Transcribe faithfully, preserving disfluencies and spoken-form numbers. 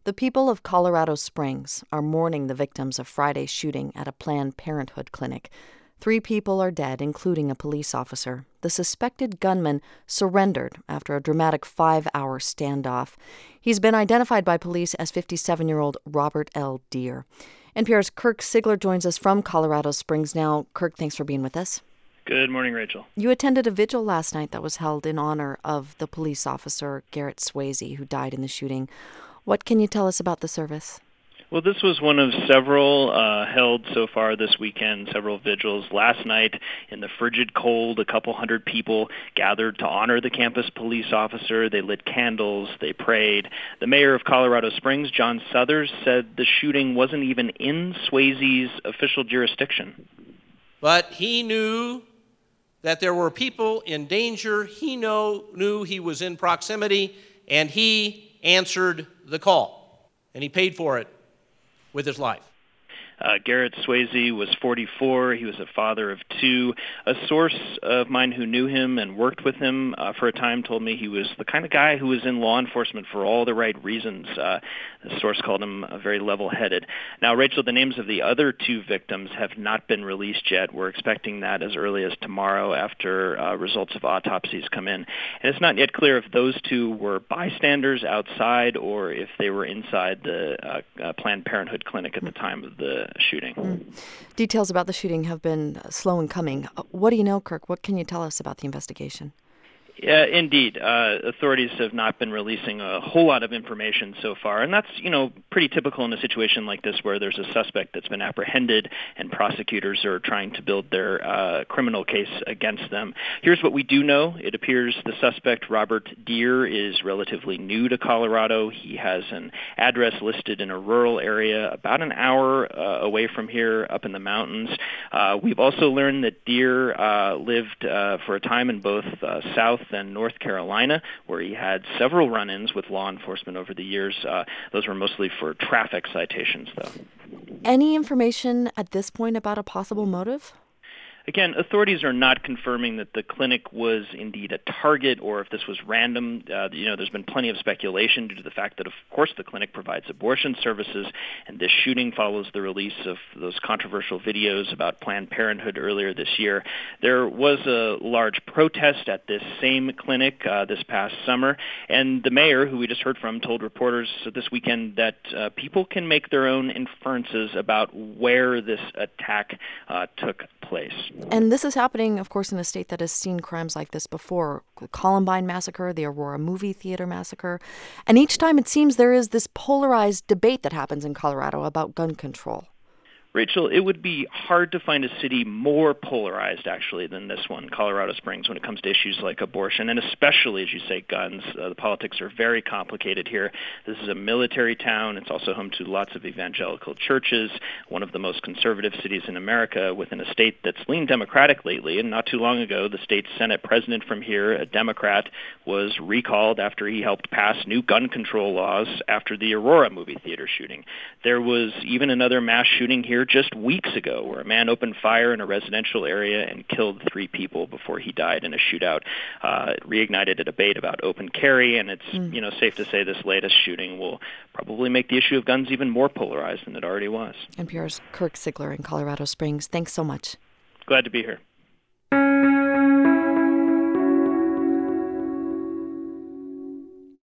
The people of Colorado Springs are mourning the victims of Friday's shooting at a Planned Parenthood clinic. Three people are dead, including a police officer. The suspected gunman surrendered after a dramatic five-hour standoff. He's been identified by police as fifty-seven-year-old Robert L. Deere. N P R's Kirk Sigler joins us from Colorado Springs now. Kirk, thanks for being with us. Good morning, Rachel. You attended a vigil last night that was held in honor of the police officer, Garrett Swayze, who died in the shooting. What can you tell us about the service? Well, this was one of several uh, held so far this weekend, several vigils. Last night, in the frigid cold, a couple hundred people gathered to honor the campus police officer. They lit candles. They prayed. The mayor of Colorado Springs, John Suthers, said the shooting wasn't even in Swayze's official jurisdiction. But he knew that there were people in danger. He know, knew he was in proximity, and he answered the call, and he paid for it with his life. Uh, Garrett Swayze was forty-four. He was a father of two. A source of mine who knew him and worked with him uh, for a time told me he was the kind of guy who was in law enforcement for all the right reasons. Uh, the source called him uh, very level-headed. Now, Rachel, the names of the other two victims have not been released yet. We're expecting that as early as tomorrow after uh, results of autopsies come in. And it's not yet clear if those two were bystanders outside or if they were inside the uh, uh, Planned Parenthood clinic at the time of the shooting. Mm. Details about the shooting have been slow in coming. What do you know, Kirk? What can you tell us about the investigation? Yeah, indeed. Uh, authorities have not been releasing a whole lot of information so far, and that's, you know, pretty typical in a situation like this where there's a suspect that's been apprehended and prosecutors are trying to build their uh, criminal case against them. Here's what we do know. It appears the suspect, Robert Deere, is relatively new to Colorado. He has an address listed in a rural area about an hour uh, away from here up in the mountains. Uh, we've also learned that Deere uh, lived uh, for a time in both uh, South and North Carolina, where he had several run-ins with law enforcement over the years. Uh, those were mostly for traffic citations, though. Any information at this point about a possible motive? Again, authorities are not confirming that the clinic was indeed a target or if this was random. Uh, you know, there's been plenty of speculation due to the fact that, of course, the clinic provides abortion services, and this shooting follows the release of those controversial videos about Planned Parenthood earlier this year. There was a large protest at this same clinic uh, this past summer, and the mayor, who we just heard from, told reporters this weekend that uh, people can make their own inferences about where this attack uh, took place. And this is happening, of course, in a state that has seen crimes like this before. The Columbine massacre, the Aurora movie theater massacre. And each time it seems there is this polarized debate that happens in Colorado about gun control. Rachel, it would be hard to find a city more polarized, actually, than this one, Colorado Springs, when it comes to issues like abortion, and especially, as you say, guns. Uh, the politics are very complicated here. This is a military town. It's also home to lots of evangelical churches, one of the most conservative cities in America, within a state that's leaned Democratic lately. And not too long ago, the state Senate president from here, a Democrat, was recalled after he helped pass new gun control laws after the Aurora movie theater shooting. There was even another mass shooting here just weeks ago, where a man opened fire in a residential area and killed three people before he died in a shootout. Uh, it reignited a debate about open carry, and it's mm. you know safe to say this latest shooting will probably make the issue of guns even more polarized than it already was. N P R's Kirk Sigler in Colorado Springs. Thanks so much. Glad to be here.